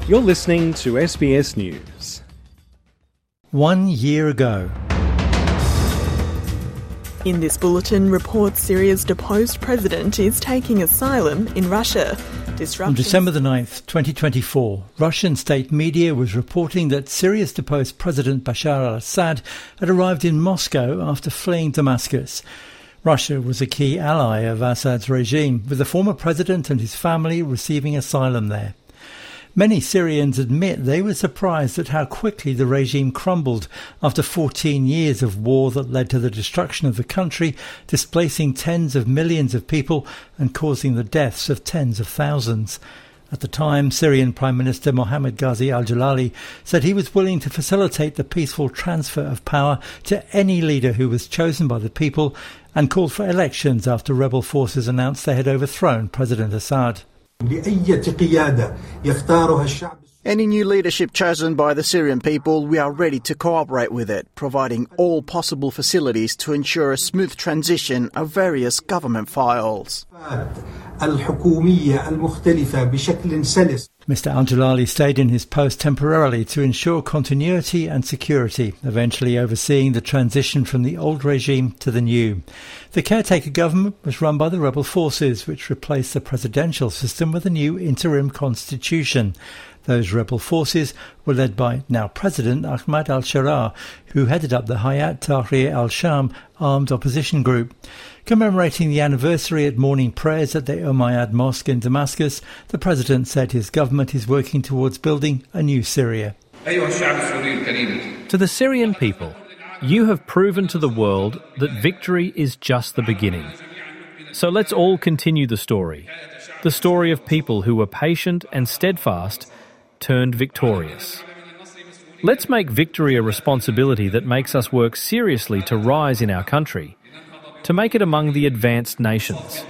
You're listening to SBS News. 1 year ago. In this bulletin, reports Syria's deposed president is taking asylum in Russia. On December the 9th, 2024, Russian state media was reporting that Syria's deposed President Bashar al-Assad had arrived in Moscow after fleeing Damascus. Russia was a key ally of Assad's regime, with the former president and his family receiving asylum there. Many Syrians admit they were surprised at how quickly the regime crumbled after 14 years of war that led to the destruction of the country, displacing tens of millions of people and causing the deaths of tens of thousands. At the time, Syrian Prime Minister Mohammed Ghazi al-Jalali said he was willing to facilitate the peaceful transfer of power to any leader who was chosen by the people, and called for elections after rebel forces announced they had overthrown President Assad. Any new leadership chosen by the Syrian people, we are ready to cooperate with it, providing all possible facilities to ensure a smooth transition of various government files. Mr al-Jalali stayed in his post temporarily to ensure continuity and security, eventually overseeing the transition from the old regime to the new. The caretaker government was run by the rebel forces, which replaced the presidential system with a new interim constitution. Those rebel forces were led by now President Ahmad al-Sharaa, who headed up the Hayat Tahrir al-Sham armed opposition group. Commemorating the anniversary at morning prayers at the Umayyad Mosque in Damascus, the President said his government is working towards building a new Syria. To the Syrian people, you have proven to the world that victory is just the beginning. So let's all continue the story of people who were patient and steadfast, turned victorious. Let's make victory a responsibility that makes us work seriously to rise in our country, to make it among the advanced nations.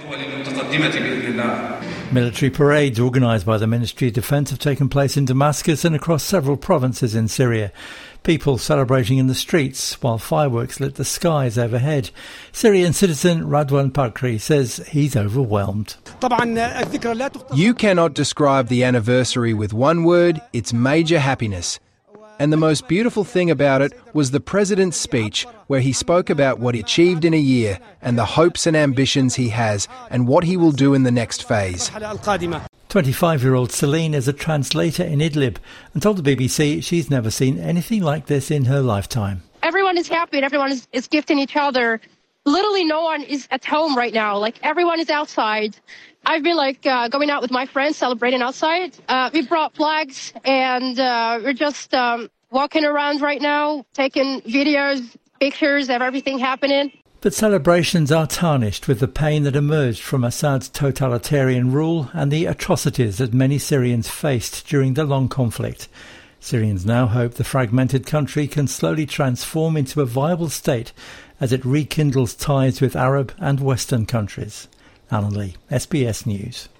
Military parades organised by the Ministry of Defence have taken place in Damascus and across several provinces in Syria. People celebrating in the streets while fireworks lit the skies overhead. Syrian citizen Radwan Pakri says he's overwhelmed. You cannot describe the anniversary with one word, it's major happiness. And the most beautiful thing about it was the President's speech, where he spoke about what he achieved in a year and the hopes and ambitions he has and what he will do in the next phase. 25-year-old Celine is a translator in Idlib and told the BBC she's never seen anything like this in her lifetime. Everyone is happy and everyone is gifting each other. Literally no one is at home right now. Everyone is outside. I've been going out with my friends, celebrating outside. We brought flags and we're just walking around right now, taking videos, pictures of everything happening. But celebrations are tarnished with the pain that emerged from Assad's totalitarian rule and the atrocities that many Syrians faced during the long conflict. Syrians now hope the fragmented country can slowly transform into a viable state as it rekindles ties with Arab and Western countries. Alan Lee, SBS News.